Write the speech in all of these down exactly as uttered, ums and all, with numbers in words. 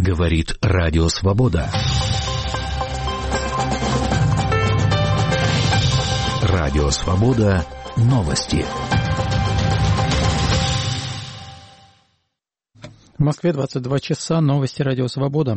Говорит Радио Свобода. Радио Свобода. Новости. В Москве двадцать два часа. Новости Радио Свобода.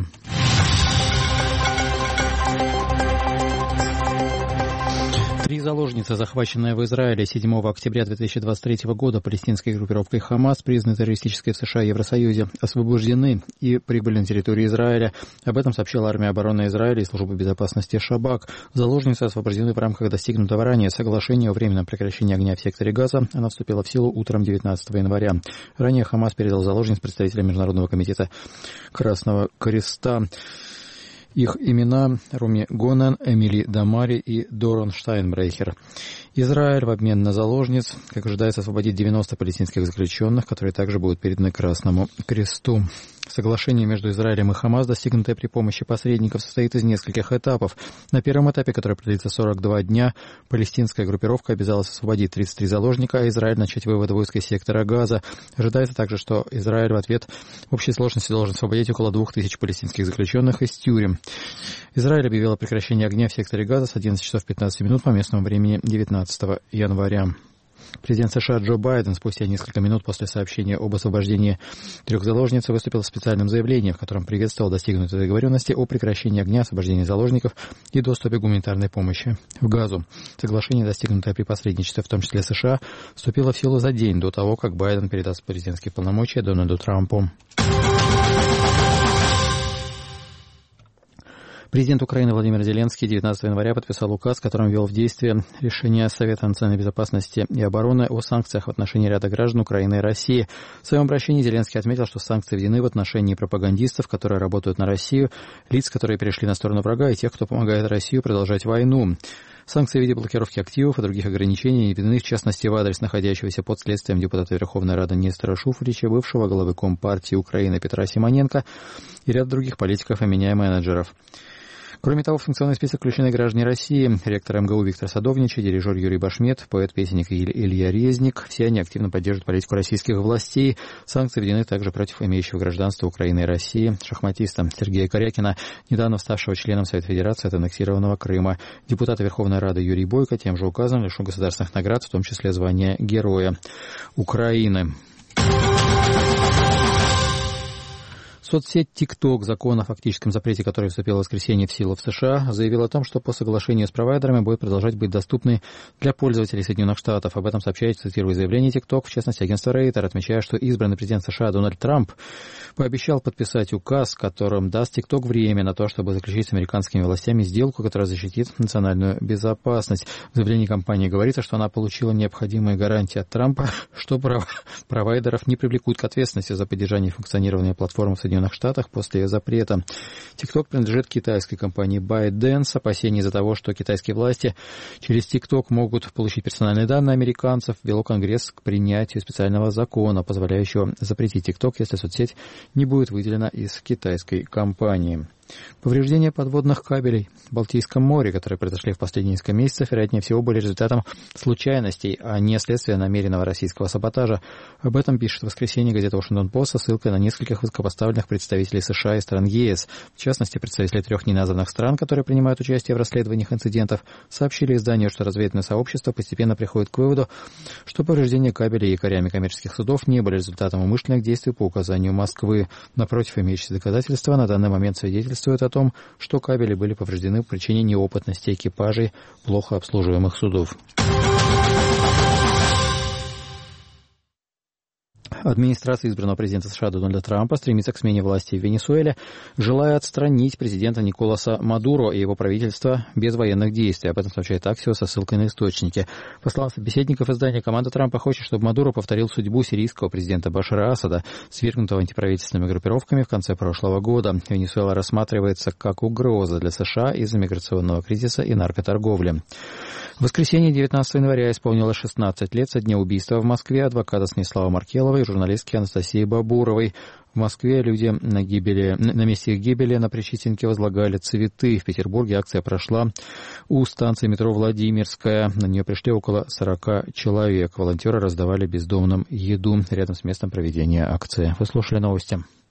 Три заложницы, захваченные в Израиле седьмого октября две тысячи двадцать третьего года палестинской группировкой «Хамас», признанной террористической в США и Евросоюзе, освобождены и прибыли на территорию Израиля. Об этом сообщила армия обороны Израиля и служба безопасности «Шабак». Заложницы освобождены в рамках достигнутого ранее соглашения о временном прекращении огня в секторе Газа. Она вступила в силу утром девятнадцатого января. Ранее «Хамас» передал заложниц представителям Международного комитета Красного Креста. Их имена — Руми Гонен, Эмили Дамари и Доран Штайнбрейхер. Израиль в обмен на заложниц, как ожидается, освободит девяносто палестинских заключенных, которые также будут переданы Красному Кресту. Соглашение между Израилем и Хамас, достигнутое при помощи посредников, состоит из нескольких этапов. На первом этапе, который продлится сорок два дня, палестинская группировка обязалась освободить тридцать три заложника, а Израиль начать вывод войск из сектора Газа. Ожидается также, что Израиль в ответ в общей сложности должен освободить около двух тысяч палестинских заключенных из тюрем. Израиль объявил о прекращении огня в секторе Газа с одиннадцати часов пятнадцати минут по местному времени девятнадцатого января. Президент США Джо Байден спустя несколько минут после сообщения об освобождении трех заложниц выступил с специальным заявлением, в котором приветствовал достигнутые договоренности о прекращении огня, освобождении заложников и доступе к гуманитарной помощи в Газу. Соглашение, достигнутое при посредничестве, в том числе США, вступило в силу за день до того, как Байден передаст президентские полномочия Дональду Трампу. Президент Украины Владимир Зеленский девятнадцатого января подписал указ, которым ввел в действие решение Совета национальной безопасности и обороны о санкциях в отношении ряда граждан Украины и России. В своем обращении Зеленский отметил, что санкции введены в отношении пропагандистов, которые работают на Россию, лиц, которые перешли на сторону врага, и тех, кто помогает России продолжать войну. Санкции в виде блокировки активов и других ограничений введены, в частности, в адрес находящегося под следствием депутата Верховной Рады Нестора Шуфрича, бывшего главы Компартии Украины Петра Симоненко и ряд других политиков и менеджеров. Кроме того, в санкционный список включены граждане России, ректор эм гэ у Виктор Садовничий, дирижер Юрий Башмет, поэт-песенник Илья Резник. Все они активно поддерживают политику российских властей. Санкции введены также против имеющего гражданство Украины и России шахматиста Сергея Корякина, недавно ставшего членом Совета Федерации от аннексированного Крыма. Депутат Верховной Рады Юрий Бойко тем же указом лишен государственных наград, в том числе звания Героя Украины. Соцсеть TikTok, закон о фактическом запрете, который вступил в воскресенье в силу в США, заявил о том, что по соглашению с провайдерами будет продолжать быть доступной для пользователей Соединенных Штатов. Об этом сообщает, цитируя заявление TikTok, в частности, агентство Рейтер, отмечая, что избранный президент США Дональд Трамп пообещал подписать указ, которым даст TikTok время на то, чтобы заключить с американскими властями сделку, которая защитит национальную безопасность. В заявлении компании говорится, что она получила необходимые гарантии от Трампа, что провайдеров не привлекут к ответственности за поддержание функционирования платформы в Соединенных Штатах после ее запрета. TikTok принадлежит китайской компании ByteDance. Опасения из-за того, что китайские власти через TikTok могут получить персональные данные американцев, вело Конгресс к принятию специального закона, позволяющего запретить TikTok, если соцсеть не будет выделена из китайской компании. Повреждения подводных кабелей в Балтийском море, которые произошли в последние несколько месяцев, вероятнее всего были результатом случайностей, а не следствия намеренного российского саботажа. Об этом пишет в воскресенье газета «Вашингтон-Пост» со ссылкой на нескольких высокопоставленных представителей США и стран ЕС. В частности, представители трех неназванных стран, которые принимают участие в расследованиях инцидентов, сообщили изданию, что разведывательное сообщество постепенно приходит к выводу, что повреждения кабелей якорями коммерческих судов не были результатом умышленных действий по указанию Москвы. Напротив, имеющиеся доказательства на данный момент свидетельствуют о том, что кабели были повреждены по причине неопытности экипажей плохо обслуживаемых судов. Администрация избранного президента США Дональда Трампа стремится к смене власти в Венесуэле, желая отстранить президента Николаса Мадуро и его правительство без военных действий. Об этом сообщает Axios со ссылкой на источники. По словам собеседников издания, команда Трампа хочет, чтобы Мадуро повторил судьбу сирийского президента Башара Асада, свергнутого антиправительственными группировками в конце прошлого года. Венесуэла рассматривается как угроза для США из-за миграционного кризиса и наркоторговли. В воскресенье девятнадцатого января исполнилось шестнадцать лет со дня убийства в Москве адвоката Станислава Маркелова и журналистки Анастасии Бабуровой. В Москве люди на, гибели, на месте их гибели на Причистенке возлагали цветы. В Петербурге акция прошла у станции метро Владимирская. На нее пришли около сорока человек. Волонтеры раздавали бездомным еду рядом с местом проведения акции. Вы слушали новости.